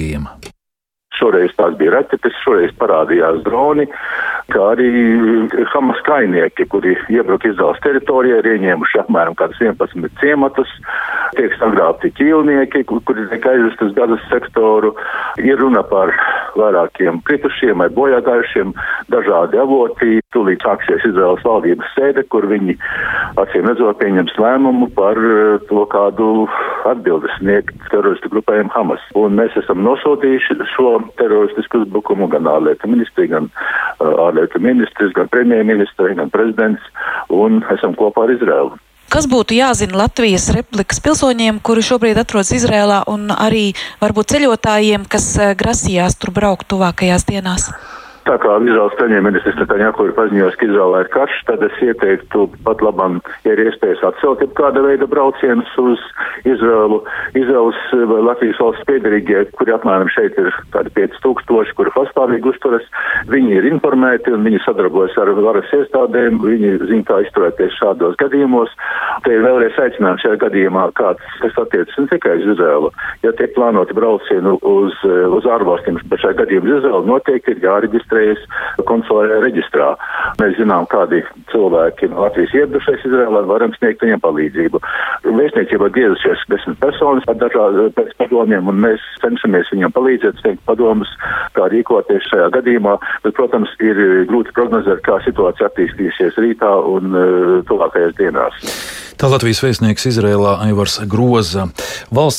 pieejama. Šoreiz tās bija raķetes, šoreiz parādījās droni, kā arī Hamas kainieki, kuri iebruka Izraēlas teritorijā, ir ieņēmuši apmēram kādus 11 ciematus, tiek sagrābti ķīlnieki, kuri tiek aizvest uz Gazas sektoru. Ir runa par vairākiem kritušiem vai bojāgājušiem, dažādi avoti. Tūlīt sāksies Izraēlas valdības sēde, kur viņi acīm redzot pieņems lēmumu par to, kādu atbildi sniegt teroristu grupējiem Hamas. Un mēs esam nosodījuši šo teroristisku uzbrukumu gan ārlietu ministri, gan ārlietu ministrs, gan premjerministri, gan prezidents, un esam kopā ar Izraēlu. Kas būtu jāzina Latvijas Republikas pilsoņiem, kuri šobrīd atrodas Izrēlā, un arī varbūt ceļotājiem, kas grasījās tur braukt tuvākajās dienās? Tā kā Izraēlas premjerministrs Netanjahu ir paziņojis, ka Izraēlā ir karš, tad es ieteiktu pat labam, ja ir iespējas atcelt kāda veida braucienus uz Izraēlu. Izraēlas vai Latvijas valsts piederīgie, kuri apmēram šeit ir kādi 5000, kuri pastāvīgi uzturas, viņi ir informēti un viņi sadarbojas ar varas iestādēm, viņi zina, kā izturēties šādos gadījumos. Te ir vēlreiz aicinājums šajā gadījumā, kas attiecas ne tikai uz Izraēlu. Ja tiek plānoti braucienu uz ārvalstīm, bet šajā gadījumā uz Izraēlu noteikti ir jāreģistrējas konsulārajā reģistrā. Mēs zinām, kādi cilvēki no Latvijas ieradušies Izrēlā, varam sniegt viņiem palīdzību. Vēstniecībā griezušies 10 personas ar dažādiem padomiem, un mēs cenšamies viņiem palīdzēt, sniegt padomus, kā rīkoties šajā gadījumā, bet, protams, ir grūti prognozēt, kā situācija attīstīsies rītā un tuvākajās dienās. Tā Latvijas vēstnieks Izrēlā Aivars Groza. Valsts